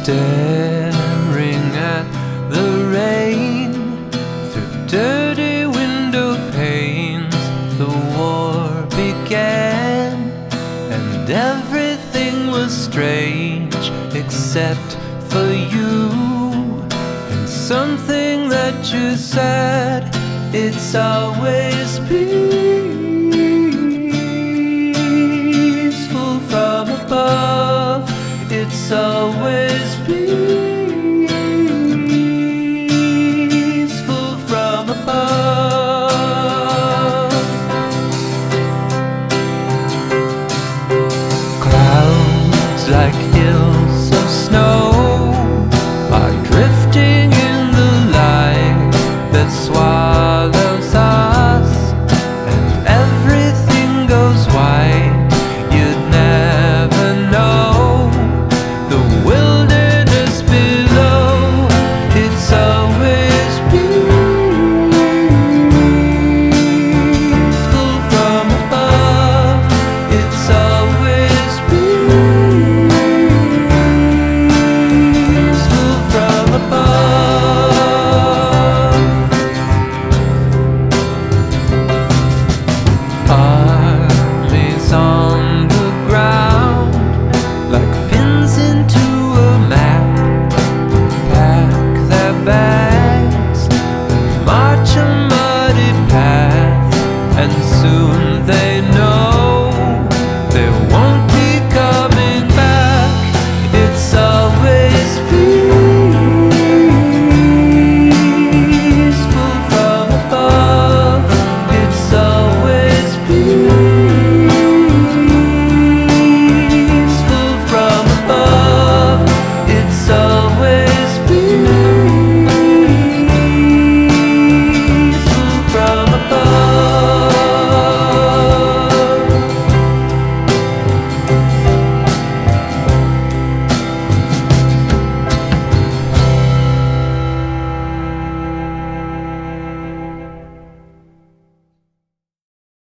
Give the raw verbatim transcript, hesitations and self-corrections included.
Staring at the rain through dirty window panes, the war began, and everything was strange except for you. And something that you said, it's always peaceful from above. It's always peaceful from above. Clouds like hills of snow are drifting in the light that swallows us, and everything goes white. You'd never know the wilderness below. It's always peaceful from above. It's always peaceful from above.